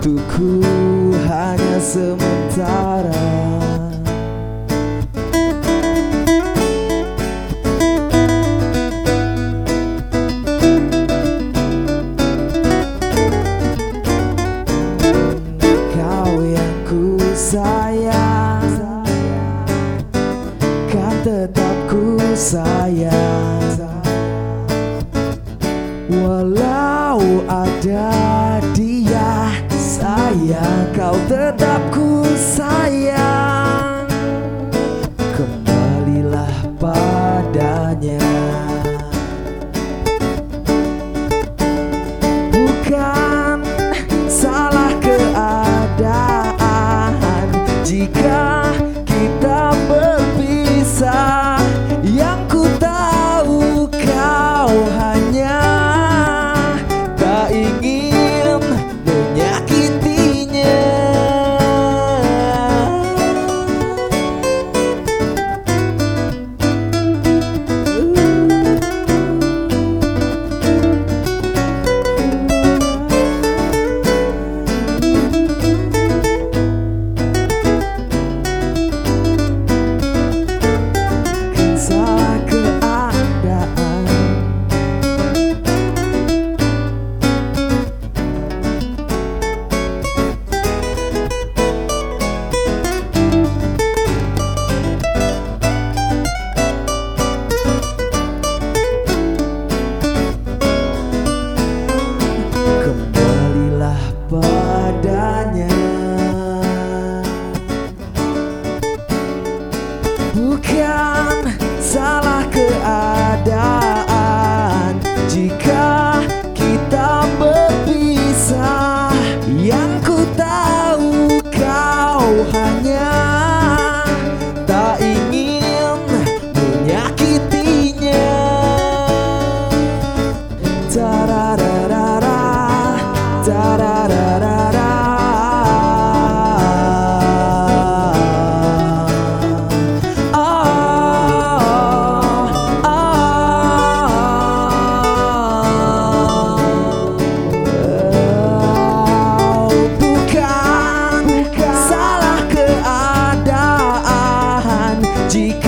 Untukku hanya sementara. Kau yang ku sayang, kan tetap ku sayang. Walau ada dia, sayang, kau tetap ku sayang. Kembalilah padanya. Bukan salah keadaan jika kita berpisah. Yang ku tahu kau hanya tak ingin menyakitinya. Salah keadaan. Kembalilah padanya. Bukan salah keadaan jika kita berpisah. Yang ku tahu kau hanya tak ingin menyakitinya. Tarararara, tarararara. Bukan salah keadaan jika